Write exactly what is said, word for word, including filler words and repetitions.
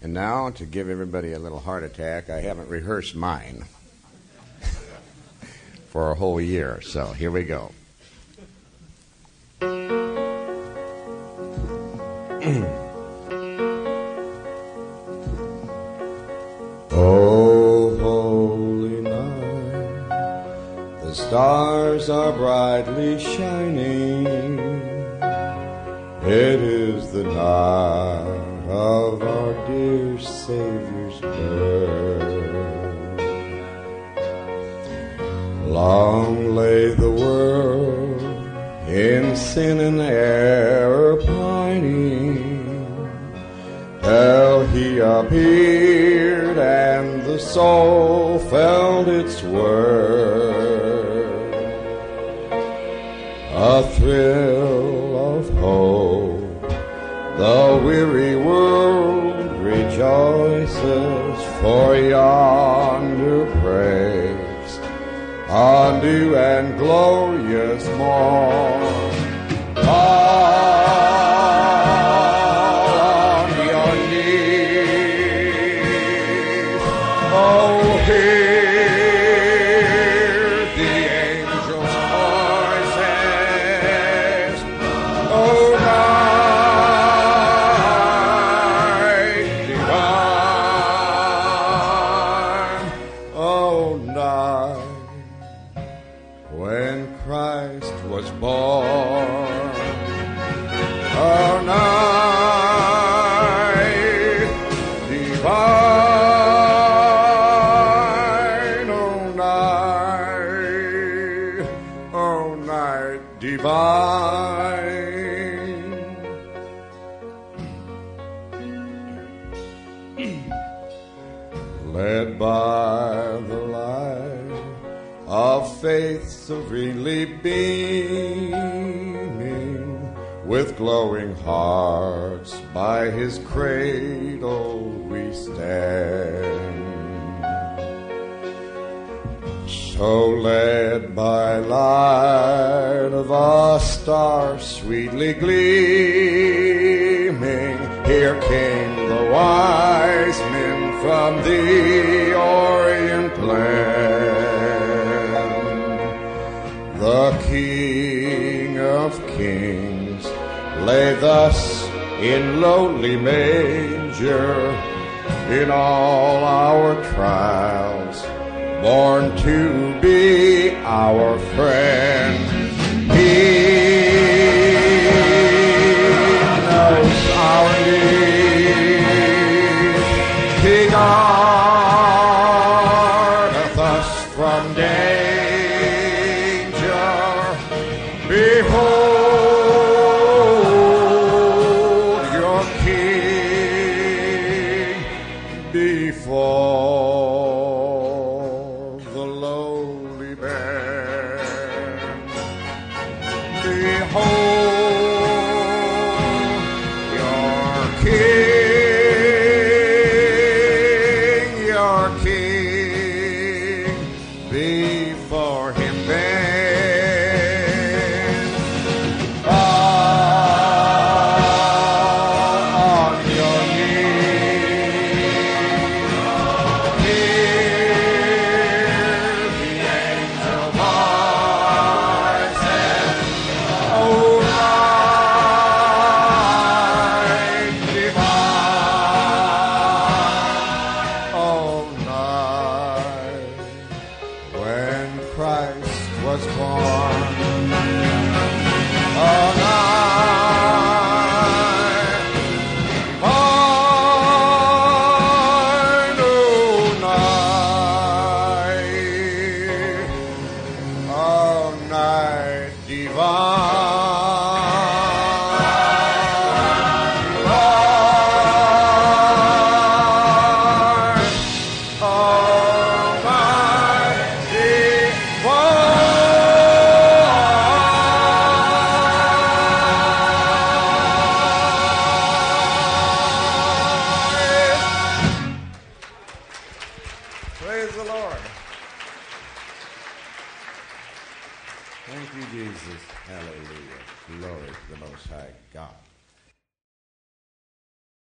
And now, to give everybody a little heart attack, I haven't rehearsed mine for a whole year. So here we go. Oh, holy night, the stars are brightly shining. It is the night of our dear Savior's birth. Long lay the world in sin and error pining, till he appeared and the soul felt its worth. A thrill of hope, the weary world rejoices, for yonder breaks a new and glorious morn. Fall on your knees, oh, hear the angels' voices, oh, night divine, oh, night when Christ was born. Oh, night divine, oh, night, oh, night divine. Led by the light of faith serenely beaming, with glowing hearts by his cradle we stand. So led by light of a star sweetly gleaming, here came the wise men from the Orient land. The King of Kings lay thus in lowly manger, in all our trials, born to be our friend. He knows our needs. He guardeth us from danger. Behold your King before